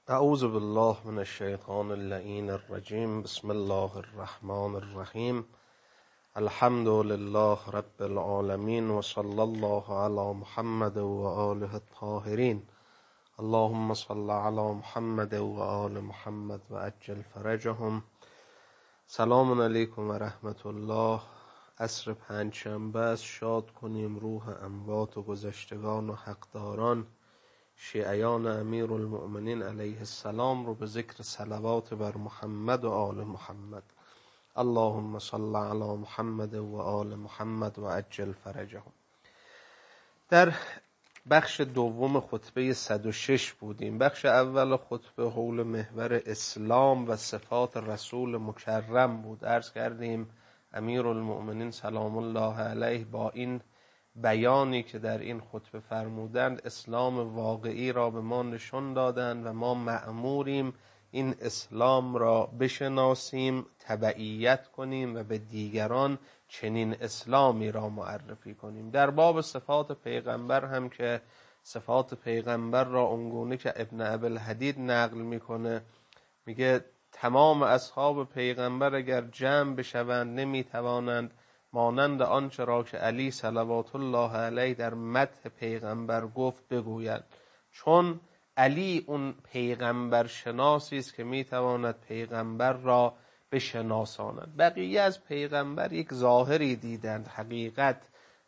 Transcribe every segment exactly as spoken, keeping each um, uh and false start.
اعوذ بالله من الشیطان اللعین الرجیم. بسم الله الرحمن الرحیم. الحمد لله رب العالمین و صلی الله علی محمد و آله الطاهرین. اللهم صل علی محمد و آل محمد و عجل فرجهم. سلام علیکم و رحمت الله. عصر پنجشنبه است. شاد کنیم روح اموات و گذشتگان و حقداران شیعیان امیرالمؤمنین علیه السلام رو به ذکر صلوات بر محمد و آل محمد. اللهم صل علی محمد و آل محمد و عجل فرجهم. در بخش دوم خطبه صد و شش بودیم. بخش اول خطبه حول محور اسلام و صفات رسول مکرم بود. عرض کردیم امیرالمؤمنین سلام الله علیه با این بیانی که در این خطبه فرمودند اسلام واقعی را به ما نشان دادند و ما مأموریم این اسلام را بشناسیم، تبعیت کنیم و به دیگران چنین اسلامی را معرفی کنیم. در باب صفات پیغمبر هم که صفات پیغمبر را اونگونه که ابن ابوالحدید نقل میکنه، میگه تمام اصحاب پیغمبر اگر جمع بشوند نمیتوانند مانند آنچه را که علی صلوات الله علیه در مدح پیغمبر گفت بگوید، چون علی اون پیغمبر شناسی است که میتواند پیغمبر را بشناساند. بقیه از پیغمبر یک ظاهری دیدند، حقیقت،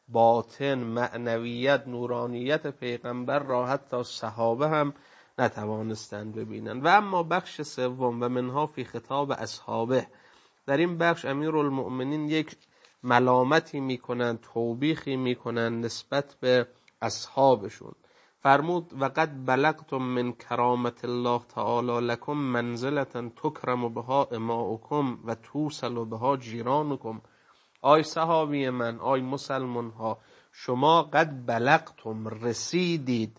باطن، معنویت، نورانیت پیغمبر را حتی صحابه هم نتوانستند ببینند. و اما بخش سوم و منها فی خطاب اصحابه، در این بخش امیرالمؤمنین یک ملامتی میکنند، توبیخی میکنند نسبت به اصحابشون. فرمود وقد بلغتم من کرامت الله تعالی لکم منزلتا تکرم بها اماؤکم و توصل بها جیرانکم. آی صحابی من، آی مسلمان ها، شما قد بلغتم، رسیدید،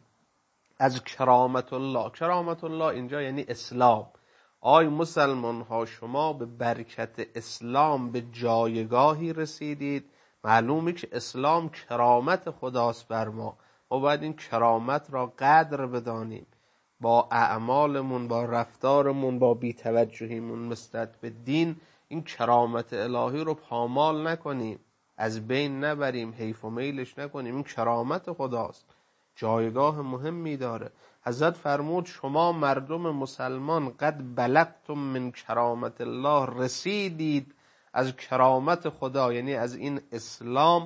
از کرامت الله. کرامت الله اینجا یعنی اسلام. آی مسلمان ها، شما به برکت اسلام به جایگاهی رسیدید. معلومه که اسلام کرامت خداست بر ما. ما باید این کرامت را قدر بدانیم، با اعمالمون، با رفتارمون، با بی‌توجهیمون نسبت به دین این کرامت الهی رو پامال نکنیم، از بین نبریم، حیف و میلش نکنیم. این کرامت خداست، جایگاه مهمی داره. حضرت فرمود شما مردم مسلمان قد بلغتم من کرامت الله، رسیدید از کرامت خدا، یعنی از این اسلام،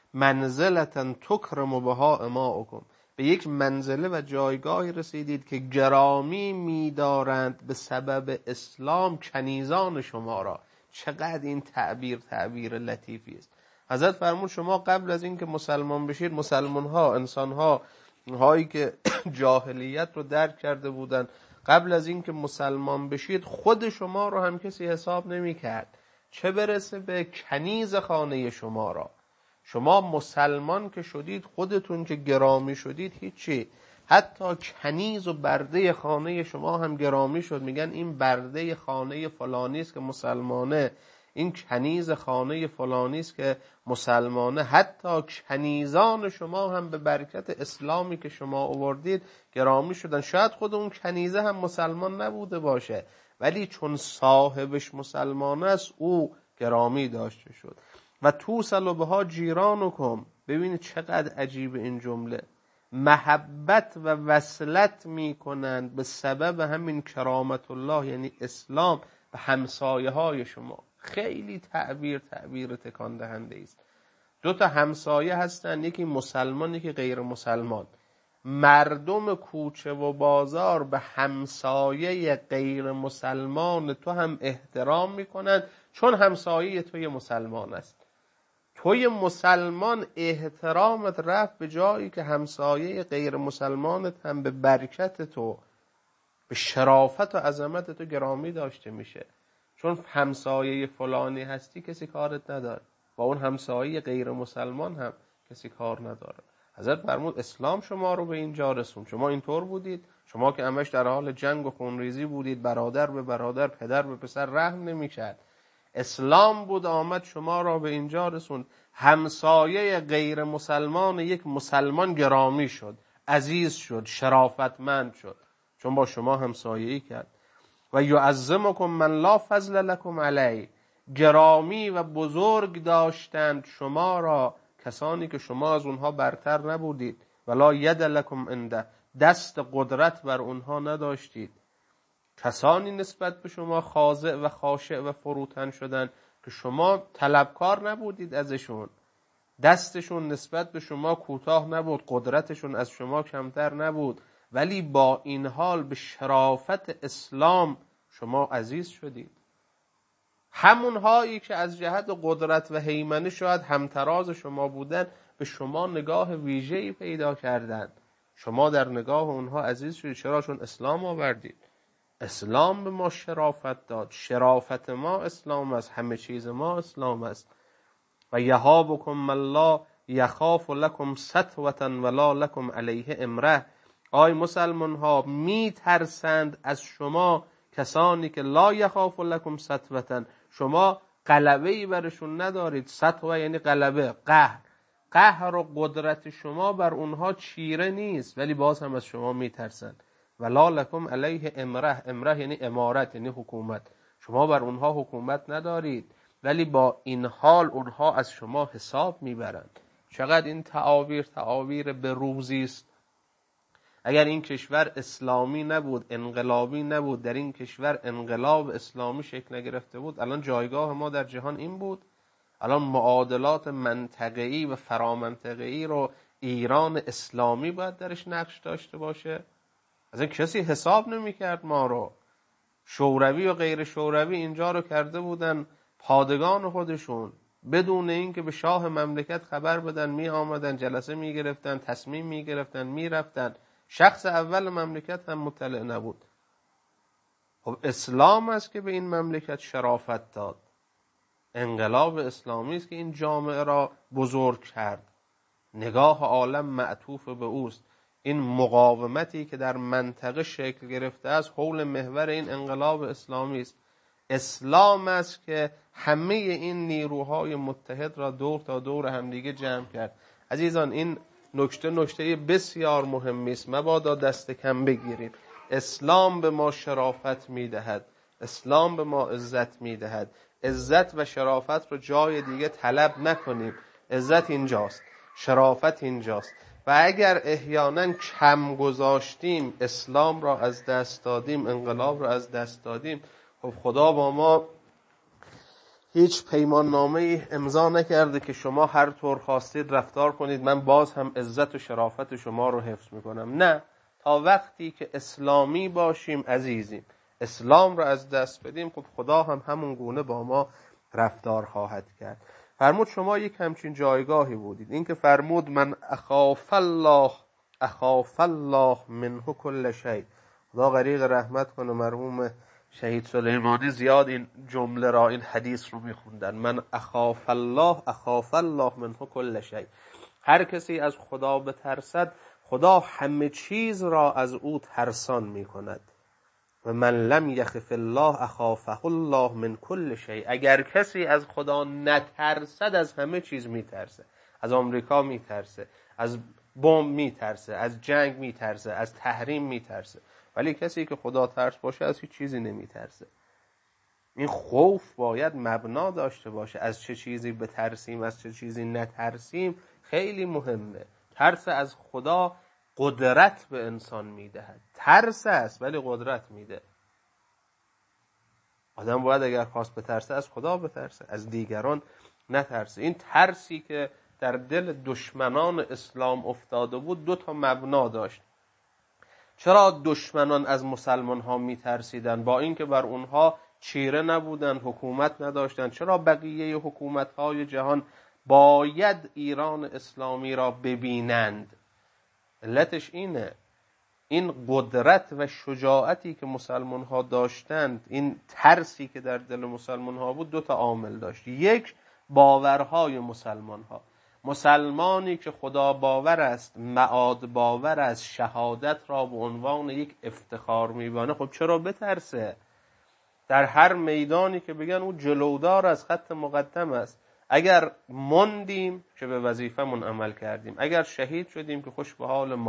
منزلتا تکرم بها اماؤکم، به یک منزله و جایگاهی رسیدید که گرامی می‌دارند به سبب اسلام کنیزان شما را. چقدر این تعبیر تعبیر لطیفی است. حضرت فرمود شما قبل از این که مسلمان بشید، مسلمان ها، انسان ها هایی که جاهلیت رو درک کرده بودن، قبل از این که مسلمان بشید خود شما رو هم کسی حساب نمی کرد، چه برسه به کنیز خانه شما را. شما مسلمان که شدید، خودتون که گرامی شدید، هیچی. حتی کنیز و برده خانه شما هم گرامی شد. میگن این برده خانه فلانی است که مسلمانه، این کنیز خانه فلانی است که مسلمانه. حتی کنیزان شما هم به برکت اسلامی که شما آوردید گرامی شدن. شاید خود اون کنیزه هم مسلمان نبوده باشه، ولی چون صاحبش مسلمان است او گرامی داشته شد. و توصل بها جیرانکم. ببینید چقدر عجیب این جمله. محبت و وصلت می کنند به سبب همین کرامت الله، یعنی اسلام، به همسایه های شما. خیلی تعبیر تعبیر تکان دهنده است. دو تا همسایه هستن، یکی مسلمان یکی غیر مسلمان. مردم کوچه و بازار به همسایه غیر مسلمان تو هم احترام میکنن، چون همسایه توی مسلمان است. توی مسلمان احترامت رفت به جایی که همسایه غیر مسلمانت هم به برکت تو، به شرافت و عظمت تو گرامی داشته میشه. چون همسایه فلانی هستی کسی کارت نداره، با اون همسایه غیر مسلمان هم کسی کار نداره. حضرت فرمود اسلام شما رو به اینجا رسون. شما اینطور بودید، شما که همش در حال جنگ و خونریزی بودید، برادر به برادر، پدر به پسر رحم نمی‌کرد. اسلام بود آمد شما را به اینجا رسون. همسایه غیر مسلمان یک مسلمان گرامی شد، عزیز شد، شرافتمند شد. چون با شما همسایه‌ای کرد. و یعظمکم من لا فضل لکم علیه، گرامی و بزرگ داشتند شما را کسانی که شما از اونها برتر نبودید. ولا ید لکم عنده، دست قدرت بر اونها نداشتید. کسانی نسبت به شما خاضع و خاشع و فروتن شدند که شما طلبکار نبودید ازشون. دستشون نسبت به شما کوتاه نبود، قدرتشون از شما کمتر نبود، ولی با این حال به شرافت اسلام شما عزیز شدید. همون هایی که از جهت قدرت و هیمنه شاید همتراز شما بودن به شما نگاه ویژه‌ای پیدا کردند. شما در نگاه اونها عزیز شدید. چرا؟ چون اسلام آوردید. اسلام به ما شرافت داد. شرافت ما اسلام است، همه چیز ما اسلام است. و یهابکم من لا یخاف لکم سطوة ولا لکم علیه امره. آی مسلمان ها، می ترسند از شما کسانی که لا یخاف لکم سطوة، شما غلبه‌ای برشون ندارید. سطوة یعنی غلبه، قهر. قهر و قدرت شما بر اونها چیره نیست، ولی باز هم از شما می ترسند. ولا لکم علیه امره. امره یعنی امارت، یعنی حکومت. شما بر اونها حکومت ندارید، ولی با این حال اونها از شما حساب میبرند. چقدر این تعابیر تعابیر به روزی است. اگر این کشور اسلامی نبود، انقلابی نبود، در این کشور انقلاب اسلامی شکل نگرفته بود، الان جایگاه ما در جهان این بود. الان معادلات منطقه‌ای و فرامنطقه‌ای رو ایران اسلامی باید درش نقش داشته باشه. از این کسی حساب نمی‌کرد ما رو. شوروی و غیر شوروی اینجا رو کرده بودن پادگان خودشون، بدون اینکه به شاه مملکت خبر بدن. می آمدن جلسه می گرفتن، تصمیم می گرفتن، می رفتن. شخص اول مملکت هم مطلع نبود. خب اسلام است که به این مملکت شرافت داد. انقلاب اسلامی است که این جامعه را بزرگ کرد. نگاه عالم معطوف به اوست. این مقاومتی که در منطقه شکل گرفته است حول محور این انقلاب اسلامی است. اسلام است که همه این نیروهای متحد را دور تا دور همدیگه جمع کرد. عزیزان، این نکته نکته بسیار مهمی است، مبادا دست کم بگیریم. اسلام به ما شرافت میدهد، اسلام به ما عزت میدهد. عزت و شرافت رو جای دیگه طلب نکنیم. عزت اینجاست، شرافت اینجاست. و اگر احیانا کم گذاشتیم، اسلام را از دست دادیم، انقلاب را از دست دادیم، خب خدا با ما هیچ پیمان نامه‌ای امضا نکرده که شما هر طور خواستید رفتار کنید، من باز هم عزت و شرافت شما رو حفظ میکنم. نه، تا وقتی که اسلامی باشیم عزیزیم. اسلام را از دست بدیم، خب خدا هم همون گونه با ما رفتار خواهد کرد. فرمود شما یک همچین جایگاهی بودید. این که فرمود من اخاف الله اخاف الله منه کل شیء. خدا غریق رحمت کنه مرحوم شهید سلیمانی، زیاد این جمله را، این حدیث رو میخوندن. من اخاف الله اخاف الله منه کل شیء. هر کسی از خدا بترسد، خدا همه چیز را از او ترسان میکند. و من لم یخف الله اخافه الله من کل شیء. اگر کسی از خدا نترسد، از همه چیز میترسه. از آمریکا میترسه، از بمب میترسه، از جنگ میترسه، از تحریم میترسه. ولی کسی که خدا ترس باشه از هیچ چیزی نمیترسه. این خوف باید مبنا داشته باشه. از چه چیزی بترسیم، از چه چیزی نترسیم خیلی مهمه. ترس از خدا قدرت به انسان میدهد. ترس است ولی قدرت میده. آدم باید اگر خواست بترسه از خدا بترسه، از دیگران نترسه. این ترسی که در دل دشمنان اسلام افتاده بود دو تا مبنا داشت. چرا دشمنان از مسلمان ها میترسیدن با اینکه بر اونها چیره نبودن، حکومت نداشتن؟ چرا بقیه حکومت های جهان باید ایران اسلامی را ببینند؟ علتش اینه، این قدرت و شجاعتی که مسلمان ها داشتند، این ترسی که در دل مسلمان ها بود، دو تا عامل داشت. یک، باورهای مسلمان ها. مسلمانی که خدا باور است، معاد باور است، شهادت را به عنوان یک افتخار میبانه، خب چرا بترسه؟ در هر میدانی که بگن او جلودار از خط مقدم است. اگر مندیم که به وظیفمون عمل کردیم، اگر شهید شدیم که خوش به حال ما.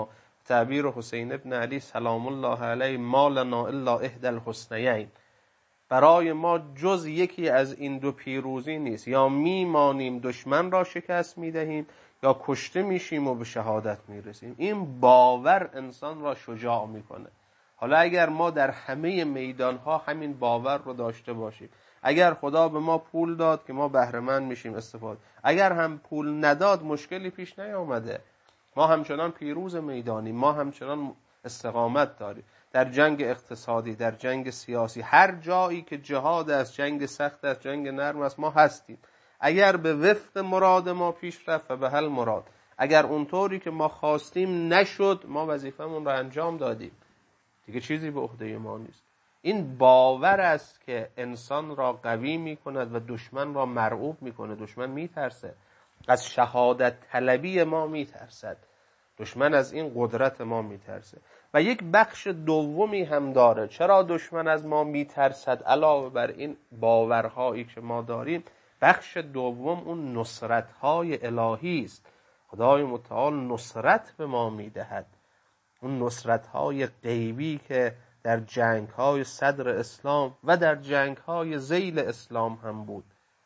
تعبیر حسین ابن علی سلام الله علیه ما لنا الا احدى الحسنیین، برای ما جز یکی از این دو پیروزی نیست، یا میمانیم دشمن را شکست میدهیم یا کشته میشیم و به شهادت میرسیم. این باور انسان را شجاع میکنه. حالا اگر ما در همه میدانها همین باور رو داشته باشیم، اگر خدا به ما پول داد که ما بهره‌مند میشیم استفاده، اگر هم پول نداد مشکلی پیش نیامده، ما همچنان پیروز میدانیم، ما همچنان استقامت داریم در جنگ اقتصادی، در جنگ سیاسی، هر جایی که جهاد است، جنگ سخت است، جنگ نرم است، ما هستیم. اگر به وفق مراد ما پیش رفت و به حل مراد، اگر اونطوری که ما خواستیم نشد، ما وظیفمون را انجام دادیم، دیگه چیزی به عهده ما نیست. این باور است که انسان را قوی می کند و دشمن را مرعوب می کنه. دشمن می ترسه، از شهادت طلبی ما می ترسد، دشمن از این قدرت ما می ترسه. و یک بخش دومی هم داره. چرا دشمن از ما می ترسد؟ علاوه بر این باورهایی که ما داریم، بخش دوم اون نصرت‌های الهی است. خدای متعال نصرت به ما می دهد، اون نصرت‌های غیبی که در جنگ‌های صدر اسلام و در جنگ‌های ذیل اسلام هم بود.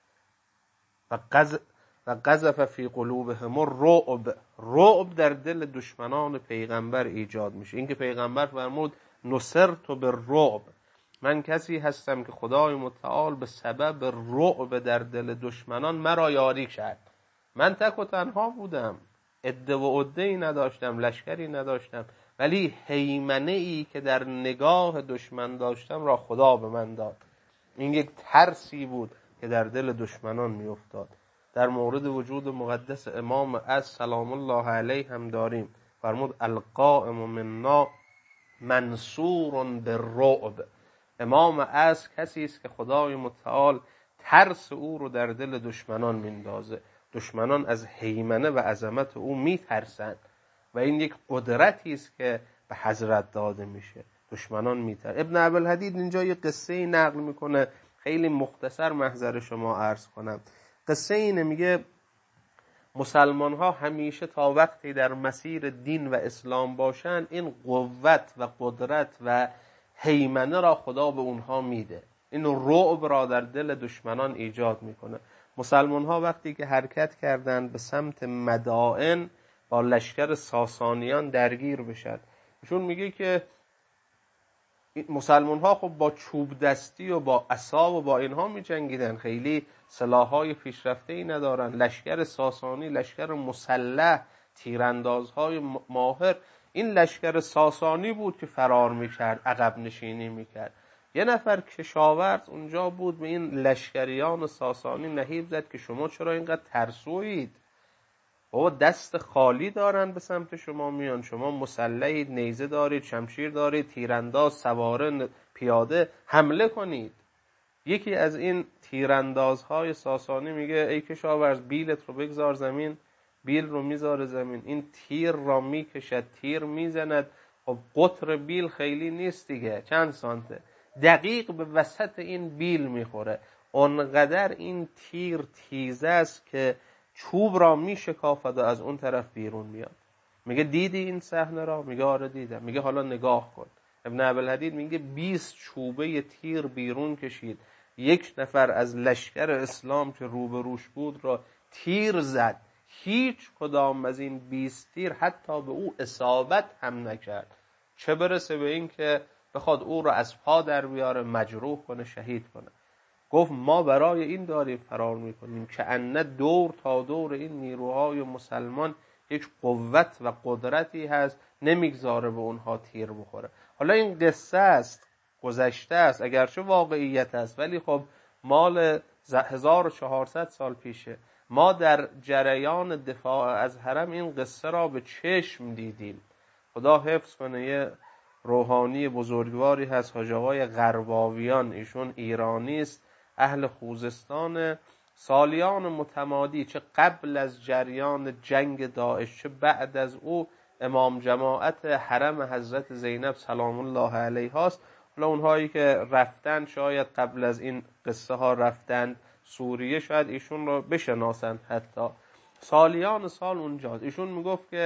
و قذ و قذف فی قلوبهم الرعب، رعب در دل دشمنان پیغمبر ایجاد میشه. این که پیغمبر فرمود نصرت بالرعب، من کسی هستم که خدای متعال به سبب رعب در دل دشمنان مرا یاری کرد. من تک و تنها بودم، عده و عده‌ای نداشتم، لشکری نداشتم، ولی هیمنه ای که در نگاه دشمن داشتم را خدا به من داد. این یک ترسی بود که در دل دشمنان می افتاد. در مورد وجود مقدس امام از سلام الله علیه هم داریم. فرمود القائم منا منصور بالرعب، امام از کسی است که خدای متعال ترس او رو در دل دشمنان میندازه. دشمنان از هیمنه و عظمت او میترسند و این یک قدرتی است که به حضرت داده میشه. دشمنان میترسند. ابن ابوالحدید اینجا یک قصه نقل میکنه، خیلی مختصر محضر شما عرض کنم. قصه اینه، میگه مسلمان ها همیشه تا وقتی در مسیر دین و اسلام باشند، این قوت و قدرت و هیمنه را خدا به اونها میده، این رعب را در دل دشمنان ایجاد میکنه. مسلمان ها وقتی که حرکت کردند به سمت مدائن با لشکر ساسانیان درگیر بشن، ایشون میگه که مسلمان ها خب با چوب دستی و با عصا و با اینها می جنگیدن، خیلی سلاح‌های پیشرفته ای ندارن. لشکر ساسانی لشکر مسلح، تیراندازهای ماهر. این لشکر ساسانی بود که فرار میکرد، عقب نشینی میکرد. یه نفر کشاورز اونجا بود، به این لشکریان ساسانی نهیب زد که شما چرا اینقدر ترسویید؟ بابا دست خالی دارن به سمت شما میان، شما مسلحید، نیزه دارید، شمشیر دارید، تیرانداز، سواره، پیاده، حمله کنید. یکی از این تیراندازهای ساسانی میگه ای کشاورز بیلت رو بگذار زمین. بیل رو میذاره زمین، این تیر را میکشد، تیر میزند. خب قطر بیل خیلی نیست دیگه، چند سانته، دقیق به وسط این بیل میخوره. اونقدر این تیر تیزه است که چوب را میشکافد و از اون طرف بیرون میاد. میگه دیدی این صحنه را؟ میگه آره دیدم. میگه حالا نگاه کن. ابن ابوالحدید میگه بیست چوبه تیر بیرون کشید، یک نفر از لشکر اسلام که روبروش بود را تیر زد، هیچ کدام از این بیست تیر حتی به او اصابت هم نکرد، چه برسه به این که بخواد او را از پا در بیاره، مجروح کنه، شهید کنه. گفت ما برای این داریم فرار میکنیم که انه دور تا دور این نیروهای مسلمان یک قوت و قدرتی هست، نمیگذاره به اونها تیر بخوره. حالا این قصه است، گذشته است، اگرچه واقعیت است، ولی خب مال هزار و چهارصد سال پیشه. ما در جریان دفاع از حرم این قصه را به چشم دیدیم. خدا حفظ کنه. یه روحانی بزرگواری هست، حاج آقای غرباویان، ایشون ایرانی است، اهل خوزستان. سالیان متمادی، چه قبل از جریان جنگ داعش چه بعد از او، امام جماعت حرم حضرت زینب سلام الله علیها است. حالا اونهایی که رفتن شاید قبل از این قصه ها رفتن سوریه، شاید ایشون رو بشناسند. حتی سالیان سال اونجاست. ایشون میگفت که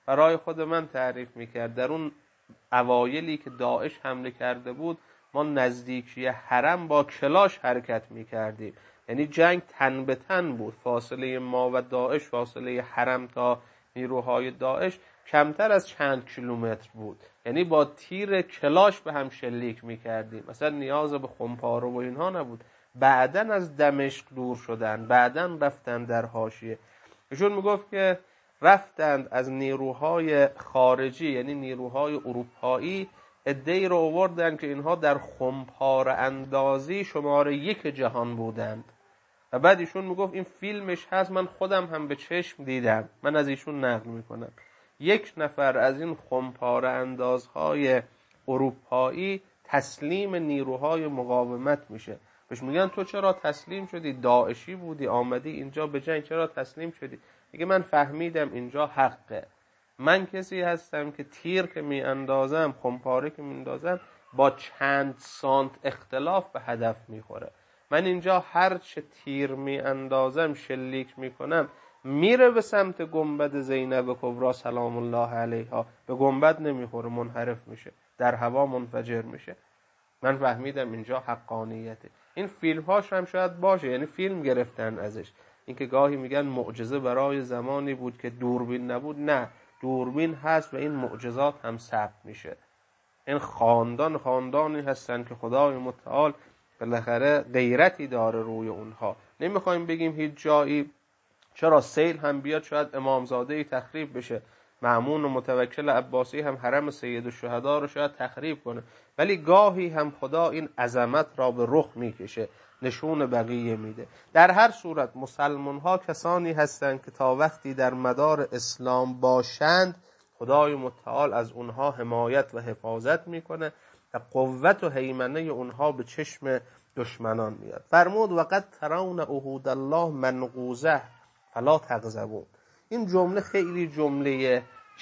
برای خود من تعریف میکرد. در اون اوایلی که داعش حمله کرده بود ما نزدیکی حرم با کلاش حرکت میکردیم، یعنی جنگ تن به تن بود. فاصله ما و داعش، فاصله حرم تا نیروهای داعش کمتر از چند کیلومتر بود، یعنی با تیر کلاش به هم شلیک میکردیم. مثلا نیاز به خمپاره و اینها نبود. بعدن از دمشق دور شدن، بعدن رفتن در حاشیه. ایشون میگفت که رفتند از نیروهای خارجی، یعنی نیروهای اروپایی، عده‌ای رو آوردن که اینها در خمپاره اندازی شماره یک جهان بودند. و بعد ایشون میگفت این فیلمش هست، من خودم هم به چشم دیدم، من از ایشون نقل میکنم. یک نفر از این خمپاره اندازهای اروپایی تسلیم نیروهای مقاومت میشه. بهش میگن تو چرا تسلیم شدی؟ داعشی بودی، آمدی اینجا به جنگ، چرا تسلیم شدی؟ میگه من فهمیدم اینجا حقه. من کسی هستم که تیر که می اندازم، خمپاره که می اندازم، با چند سانت اختلاف به هدف میخوره. من اینجا هر چه تیر می اندازم، شلیک میکنم، میره به سمت گنبد زینب کبری سلام الله علیها، به گنبد نمیخوره، منحرف میشه، در هوا منفجر میشه. من فهمیدم اینجا حقانیته. این فیلم هاش هم شاید باشه، یعنی فیلم گرفتن ازش. اینکه گاهی میگن معجزه برای زمانی بود که دوربین نبود، نه، دوربین هست و این معجزات هم ثبت میشه. این خاندان خاندانی هستن که خدای متعال بالاخره غیرتی داره روی اونها. نمیخوایم بگیم هیچ جایی چرا سیل هم بیاد شاید امامزادهی تخریب بشه، مأمون و متوکل عباسی هم حرم سید الشهدا رو شاید تخریب کنه، ولی گاهی هم خدا این عظمت را به رخ میکشه، نشون بقیه میده. در هر صورت مسلمان ها کسانی هستند که تا وقتی در مدار اسلام باشند خدای متعال از اونها حمایت و حفاظت میکنه و قوت و هیمنه اونها به چشم دشمنان میاد. فرمود وقد ترون عهود الله منقوضه فلا تغضبون. این جمله خیلی جمله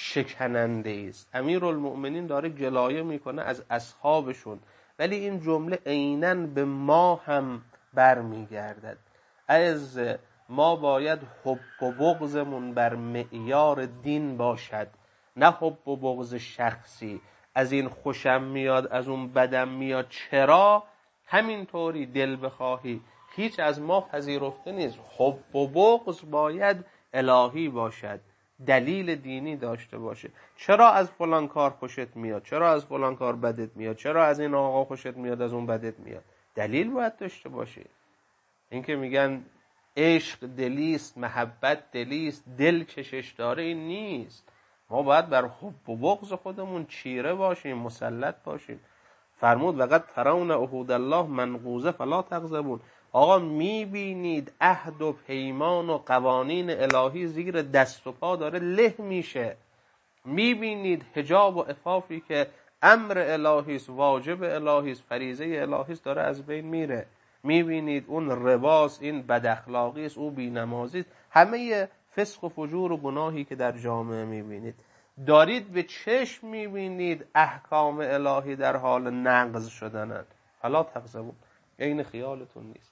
شکننده است. امیرالمؤمنین داره گلایه میکنه از اصحابشون، ولی این جمله عیناً به ما هم برمیگردد. از ما باید حب و بغضمون بر معیار دین باشد، نه حب و بغض شخصی. از این خوشم میاد، از اون بدم میاد، چرا همینطوری دل بخواهی، هیچ از ما پذیرفته نیست. حب و بغض باید الهی باشد، دلیل دینی داشته باشه. چرا از فلان کار خوشت میاد، چرا از فلان کار بدت میاد، چرا از این آقا خوشت میاد، از اون بدت میاد، دلیل باید داشته باشه. این که میگن عشق دلیست، محبت دلیست، دل کشش داره، این نیست. ما باید بر حب و بغض خودمون چیره باشیم، مسلط باشیم. فرمود وقد ترون عهود الله منقوضه فلا تغضبون. آقا میبینید عهد و پیمان و قوانین الهی زیر دست و پا داره له میشه. میبینید حجاب و عفافی که امر الهی است، واجب الهی است، فریضه الهی است، داره از بین میره. میبینید اون رباس، این بداخلاقی است، او بی‌نمازی است، همه فسق و فجور و گناهی که در جامعه میبینید، دارید به چشم میبینید احکام الهی در حال نقض شدنند. فلا تغضبون، این خیالتون نیست،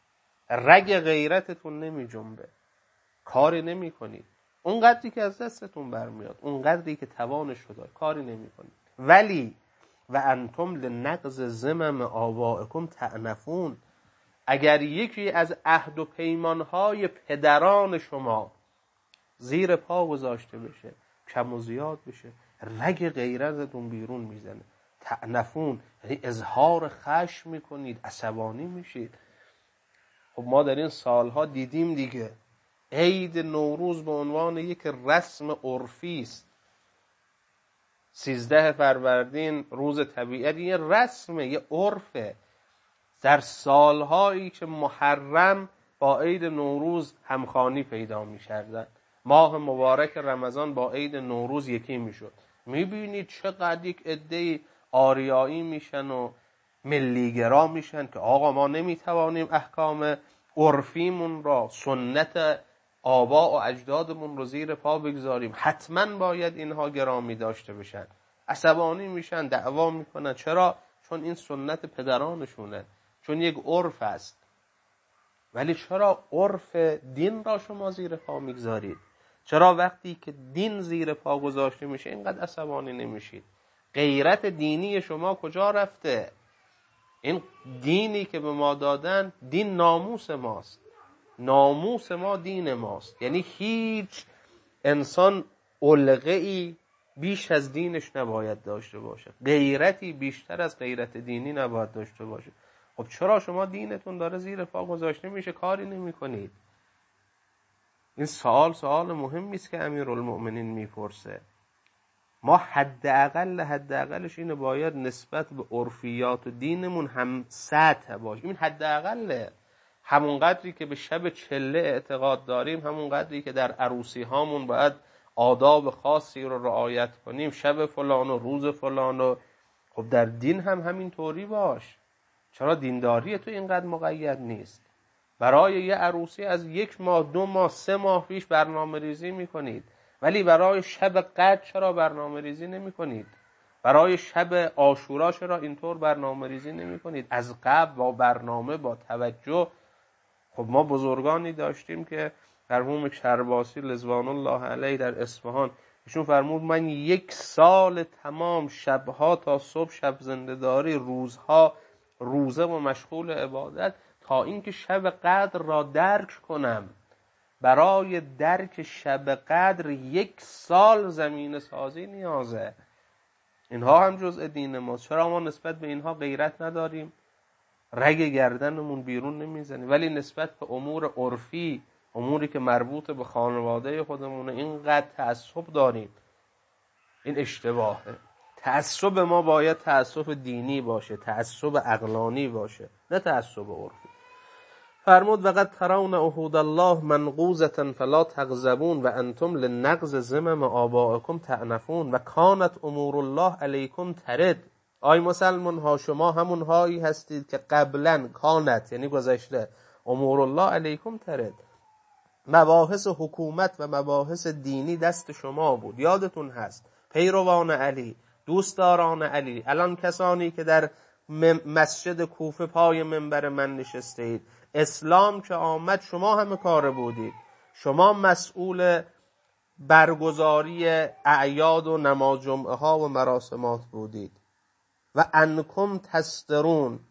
رگ غیرتتون نمی جنبه، کاری نمی کنید. اون قدری که از دستتون برمیاد، اون قدری که توانش رو دارید، کاری نمی کنید. ولی و انتم لنقض زمم آبائکم تعنفون. اگر یکی از عهد و پیمانهای پدران شما زیر پا گذاشته بشه، کم و زیاد بشه، رگ غیرتتون بیرون میزنه. تعنفون یعنی اظهار خشم میکنید، عصبانی میشید. خب ما در این سالها دیدیم دیگه، عید نوروز به عنوان یک رسم عرفی است. سیزده فروردین روز طبیعت، یه رسمه، یه عرفه. در سالهایی که محرم با عید نوروز همخوانی پیدا می‌کردن، ماه مبارک رمضان با عید نوروز یکی میشد. میبینید چقدر یک عده آریایی میشن و ملیگرا میشن که آقا ما نمیتوانیم احکام عرفیمون را، سنت آبا و اجدادمون رو زیر پا بگذاریم، حتما باید اینها گرامی داشته بشن. عصبانی میشن، دعوا میکنن. چرا؟ چون این سنت پدرانشونه، چون یک عرف است. ولی چرا عرف دین را شما زیر پا میگذارید؟ چرا وقتی که دین زیر پا گذاشته میشه اینقدر عصبانی نمیشید؟ غیرت دینی شما کجا رفته؟ این دینی که به ما دادن دین ناموس ماست، ناموس ما دین ماست. یعنی هیچ انسان علقه‌ای بیش از دینش نباید داشته باشه، غیرتی بیشتر از غیرت دینی نباید داشته باشه. خب چرا شما دینتون داره زیر پا گذاشته میشه کاری نمی کنید؟ این سوال سوال مهمی است که امیرالمؤمنین میپرسه. ما حداقل حداقلش اینه باید نسبت به عرفیات و دینمون هم سطح باشه. این حداقله. همون قدری که به شب چله اعتقاد داریم، همون قدری که در عروسی هامون باید آداب خاصی رو رعایت کنیم، شب فلان و روز فلان و خب در دین هم همین طوری باش. چرا دینداری تو اینقدر مقید نیست؟ برای یه عروسی از یک ماه دو ماه سه ماه پیش برنامه ریزی میکنید، ولی برای شب قدر چرا برنامه ریزی نمی کنید؟ برای شب عاشورا چرا اینطور برنامه ریزی نمی کنید؟ از قبل با برنامه با توجه. خب ما بزرگانی داشتیم که مرحوم کرباسی رضوان الله علیه در اصفهان، ایشون فرمود من یک سال تمام شبها تا صبح شب زنده‌داری، روزها روزه و مشغول عبادت تا اینکه شب قدر را درک کنم. برای درک شب قدر یک سال زمینه سازی نیازه. اینها هم جزء دین ماست. چرا ما نسبت به اینها غیرت نداریم؟ رگ گردنمون بیرون نمیزنیم، ولی نسبت به امور عرفی، اموری که مربوط به خانواده خودمونه، اینقدر تعصب داریم. این اشتباهه. تعصب ما باید تعصب دینی باشه، تعصب عقلانی باشه، نه تعصب عرفی. فرمود وقد ترون عهود الله منقوزة فلا تغضبون و انتم لنقض ذمم آبائکم تعنفون و کانت امور الله علیکم ترد. آی مسلمان ها، شما همون هایی هستید که قبلا کانت یعنی گذشته، امور الله علیکم ترد، مباحث حکومت و مباحث دینی دست شما بود. یادتون هست پیروان علی، دوستداران علی، الان کسانی که در مسجد کوفه پای منبر من نشسته اید، اسلام که آمد شما همه کار بودید. شما مسئول برگزاری اعیاد و نماز جمعه ها و مراسمات بودید. و انکم تسترون،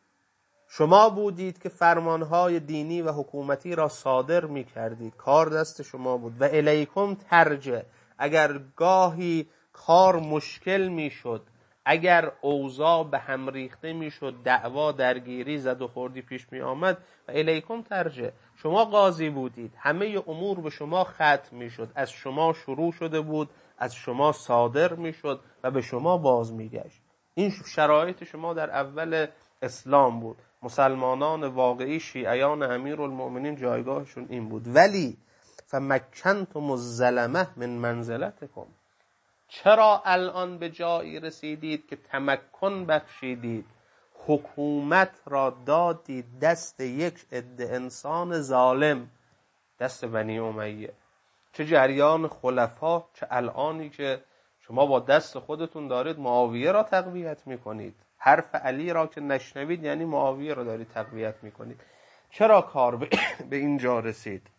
شما بودید که فرمانهای دینی و حکومتی را صادر می کردید، کار دست شما بود. و الیکم ترجع، اگر گاهی کار مشکل می شد، اگر اوضاع به هم ریخته می شد، دعوا درگیری زد و خوردی پیش می آمد، و الیکم ترجع، شما قاضی بودید، همه امور به شما ختم می شد، از شما شروع شده بود، از شما صادر می شد و به شما باز می گشت. این شرایط شما در اول اسلام بود. مسلمانان واقعی، شیعیان امیرالمؤمنین، جایگاهشون این بود. ولی فمکنتم الظلمه من منزلتکم، چرا الان به جایی رسیدید که تمکن بخشیدید، حکومت را دادید دست یک عده انسان ظالم، دست بنی امیه؟ چه جریان خلفا، چه الانی که شما با دست خودتون دارید معاویه را تقویت میکنید. حرف علی را که نشنوید یعنی معاویه را دارید تقویت میکنید. چرا کار به اینجا رسید؟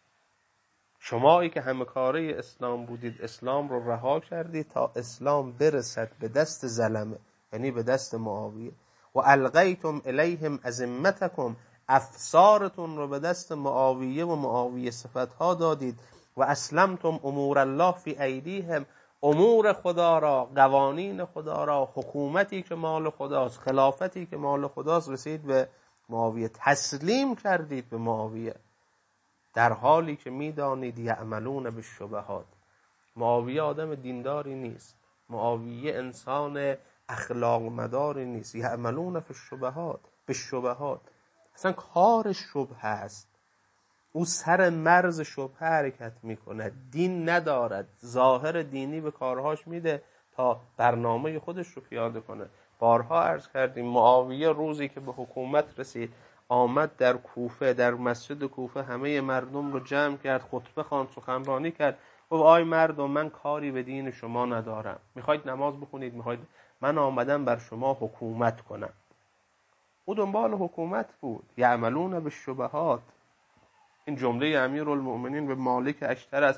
شمایی که همه کاره اسلام بودید، اسلام رو رها کردید تا اسلام برسد به دست ظلمه، یعنی به دست معاویه. و القیتم الیهم ازمتکم، افسارتون رو به دست معاویه و معاویه صفتها دادید. و اسلمتم امور الله فی ایدیهم، امور خدا را، قوانین خدا را، حکومتی که مال خداست، خلافتی که مال خداست، رسید به معاویه، تسلیم کردید به معاویه، در حالی که میدانید یعملون بالشبهات. معاویه آدم دینداری نیست، معاویه انسان اخلاق مداری نیست. یعملون فی الشبهات، بالشبهات، اصلا کار شبهه است. او سر مرز شبهه حرکت میکنه، دین ندارد، ظاهر دینی به کارهاش میده تا برنامه خودش رو پیاده کنه. بارها عرض کردیم معاویه روزی که به حکومت رسید، آمد در کوفه، در مسجد کوفه همه مردم رو جمع کرد، خطبه خواند، سخنرانی کرد. گفت آی مردم، من کاری به دین شما ندارم، میخواید نماز بخونید، میخواید، من آمدم بر شما حکومت کنم. او دنبال حکومت بود. یعملون بالشبهات، این جمله امیرالمؤمنین به مالک اشتر است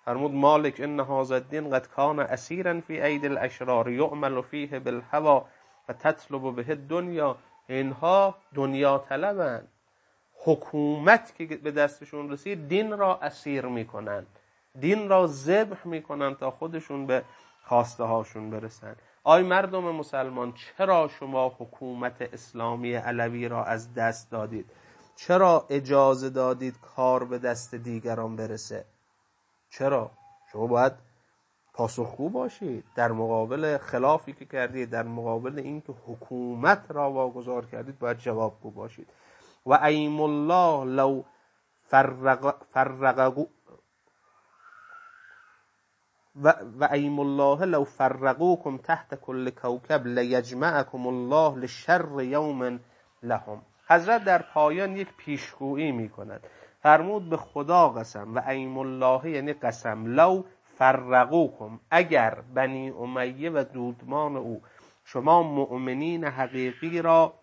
فرمود مالک ان هذا الدین قد کان اسیرا فی ایدی الاشرار یعمل فیه بالهوی و تطلب به الدنیا. اینها دنیا طلبند، حکومت که به دستشون رسید دین را اسیر میکنن، دین را ذبح میکنن تا خودشون به خواسته هاشون برسن. آی مردم مسلمان، چرا شما حکومت اسلامی علوی را از دست دادید؟ چرا اجازه دادید کار به دست دیگران برسه؟ چرا؟ شما باید پاسخگو باشید در مقابل خلافی که کردید، در مقابل این که حکومت را واگذار کردید باید جوابگو باشید. و ایم الله لو فرق فرقوا و و ایم الله لو فرقوکم تحت کل کوکب لیجمعکم الله لشر یوم لهم. حضرت در پایان یک پیشگویی می کند، فرمود به خدا قسم، و ایم الله یعنی قسم، لو فرقوکم، اگر بنی امیه و دودمان او شما مؤمنین حقیقی را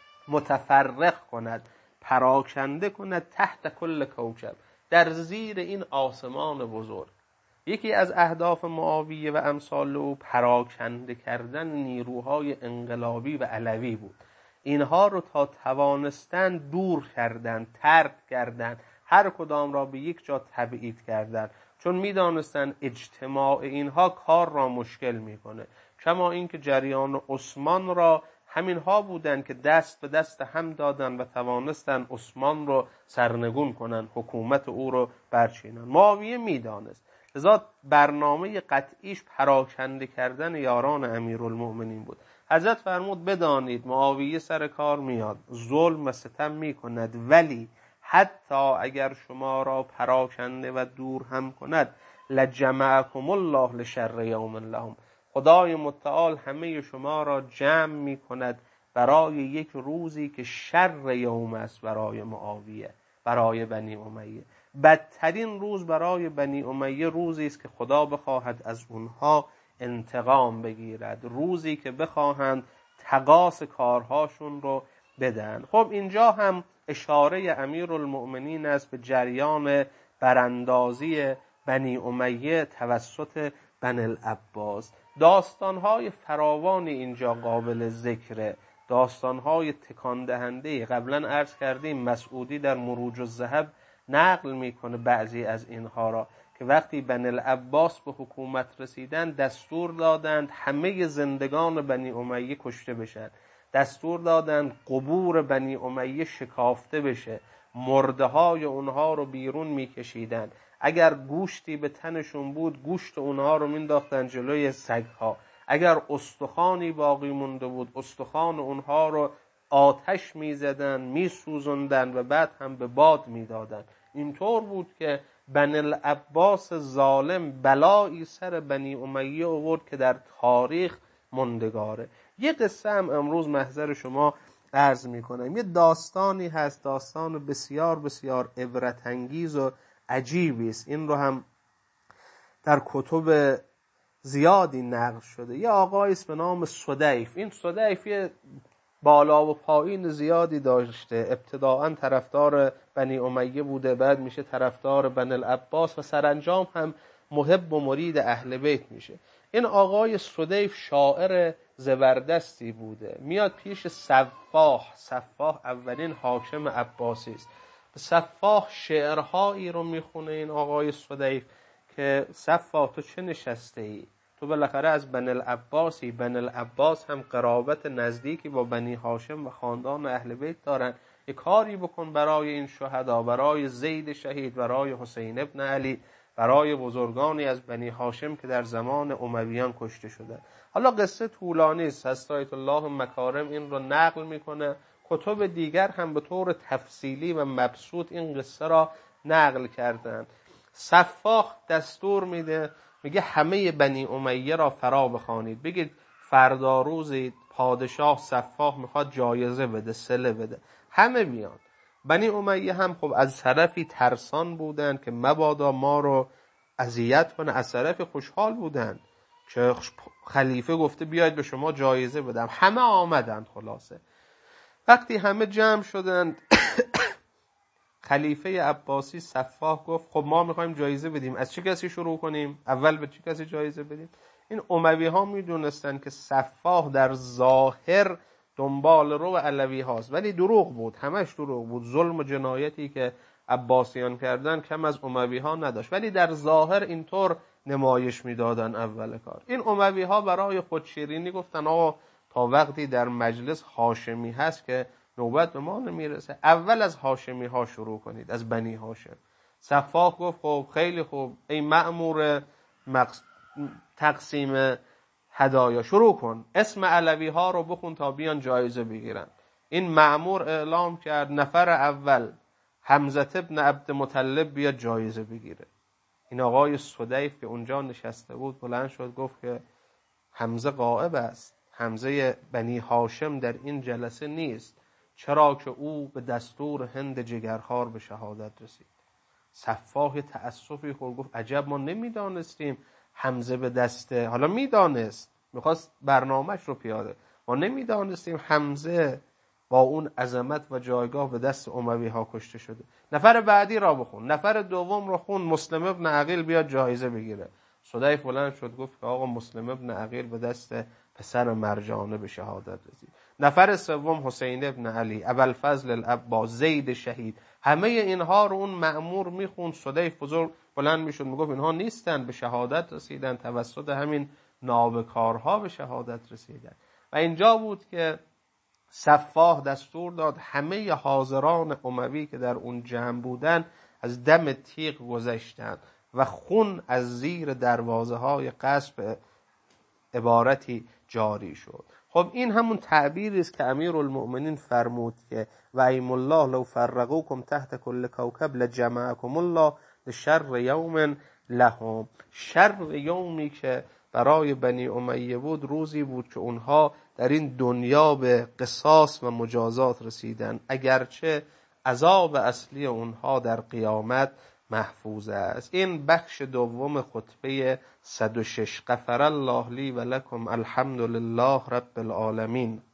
متفرق کند، پراکنده کند، تحت کل کوکب، در زیر این آسمان بزرگ. یکی از اهداف معاویه و امثال او پراکنده کردن نیروهای انقلابی و علوی بود. اینها رو تا توانستند دور کردند، ترک کردند، هر کدام را به یک جا تبعید کردند، چون میدانستند اجتماع اینها کار را مشکل میکنه. کما اینکه جریان عثمان را همینها بودند که دست به دست هم دادن و توانستن عثمان رو سرنگون کنن، حکومت او رو برچینن. معاویه میدانست، لذا برنامه قطعیش پراکنده کردن یاران امیرالمؤمنین بود. حضرت فرمود بدانید معاویه سر کار میاد، ظلم و ستم میکند، ولی حتی اگر شما را پراکنده و دور هم کند، لجمعکم الله لشر یوم لهم، خدای متعال همه شما را جمع می کند برای یک روزی که شر یوم است برای معاویه، برای بنی امیه. بدترین روز برای بنی امیه روزی است که خدا بخواهد از اونها انتقام بگیرد، روزی که بخواهند تقاص کارهاشون رو بدن. خب اینجا هم اشاره امیرالمؤمنین است به جریان براندازی بنی امیه توسط بنی العباس. داستانهای فراوانی اینجا قابل ذکره، داستانهای تکان دهنده. قبلا عرض کردیم مسعودی در مروج الذهب نقل میکنه بعضی از اینها را که وقتی بنی العباس به حکومت رسیدن دستور دادند همه زندگان بنی امیه کشته بشن، دستور دادند قبور بنی امیه شکافته بشه، مرده های اونها رو بیرون میکشیدن، اگر گوشتی به تنشون بود گوشت اونها رو مینداختن جلوی سگها، اگر استخوانی باقی مونده بود استخوان اونها رو آتش میزدن، میسوزندن و بعد هم به باد میدادن. اینطور بود که بنی العباس ظالم بلایی سر بنی امیه آورد که در تاریخ ماندگاره. یه قصه هم امروز محضر شما عرض میکنم. یه داستانی هست، داستان بسیار بسیار عبرت انگیز و عجیبی است. این رو هم در کتب زیادی نقل شده. یه آقایی است به نام سدیف. این سدیف یه بالا و پایین زیادی داشته. ابتداعا طرفدار بنی امیه بوده، بعد میشه طرفدار بنی العباس و سرانجام هم محب و مرید اهل بیت میشه. این آقای سدیف شاعر زبردستی بوده. میاد پیش سفاح. سفاح اولین حاکم عباسی است. به سفاح شعرهایی رو میخونه این آقای سدیف که سفاح تو چه نشسته ای؟ تو بالاخره از بنی العباسی، بنی العباس هم قرابت نزدیکی با بنی هاشم و خاندان اهل بیت دارن، یک کاری بکن برای این شهدا، برای زید شهید، برای حسین ابن علی، برای بزرگانی از بنی هاشم که در زمان امویان کشته شدن. حالا قصه طولانی است، هست آیت الله مکارم این رو نقل میکنه. کتب دیگر هم به طور تفصیلی و مبسوط این قصه را نقل کردند. سفاح دستور میده، میگه همه بنی امیه را فرا بخوانید، بگید فردا روزی پادشاه سفاح میخواد جایزه بده، صله بده. همه بیان. بنی امیه هم خب از طرفی ترسان بودن که مبادا ما رو اذیت کنه، از طرفی خوشحال بودن که خلیفه گفته بیاید به شما جایزه بدم. همه آمدند. خلاصه وقتی همه جمع شدند خلیفه عباسی سفاح گفت خب ما میخوایم جایزه بدیم، از چه کسی شروع کنیم؟ اول به چه کسی جایزه بدیم؟ این اموی ها میدونستن که سفاح در ظاهر دنبال رو علوی هاست، ولی دروغ بود، همش دروغ بود. ظلم و جنایتی که عباسیان کردن کم از اموی ها نداشت، ولی در ظاهر اینطور نمایش میدادن اول کار. این اموی ها برای خودشیرینی گفتن آقا تا وقتی در مجلس هاشمی هست که نوبت به ما نمیرسه، اول از هاشمی ها شروع کنید، از بنی هاشم. سفاح گفت خب خیلی خوب، ای مأمور مقص... تقسیم هدایا شروع کن، اسم علوی ها رو بخون تا بیان جایزه بگیرن. این مأمور اعلام کرد نفر اول حمزه ابن عبدالمطلب بیاد جایزه بگیره. این آقای سدیف که اونجا نشسته بود بلند شد گفت که حمزه غائب است، حمزه بنی هاشم در این جلسه نیست، چرا که او به دستور هند جگرخوار به شهادت رسید. سفاح تأسفی خورد، گفت عجب ما نمیدانستیم حمزه به دسته، حالا میدانست میخواست برنامهش رو پیاده، ما نمیدانستیم حمزه با اون عظمت و جایگاه به دست اموی ها کشته شده. نفر بعدی را بخون، نفر دوم رو خون، مسلم ابن عقیل بیاد جایزه بگیره. سدیف بلند شد گفت که آقا مسلم ابن عقیل به دست پسر مرجانه به شهادت رسید. نفر سوم حسین ابن علی، ابوالفضل العباس، زید شهید. همه اینها رو اون مأمور میخون. سدیف بزرگ بلند میشد میگفت اینها نیستن، به شهادت رسیدن، توسط همین نابکارها به شهادت رسیدن. و اینجا بود که سفاح دستور داد همه حاضران اموی که در اون جمع بودن از دم تیغ گذشتند و خون از زیر دروازه های قصر عبارتی جاری شد. خب این همون تعبیری است که امیرالمؤمنین فرمود که و ایم الله لو فرقوکم تحت کل کوکب لجمعکم الله لشر یوم لهم. شر یومی که برای بنی امیه بود روزی بود که اونها در این دنیا به قصاص و مجازات رسیدن، اگرچه عذاب اصلی اونها در قیامت محفوظ است. این بخش دوم خطبه صد و شش. غفر الله لی و لکم، الحمد لله رب العالمین.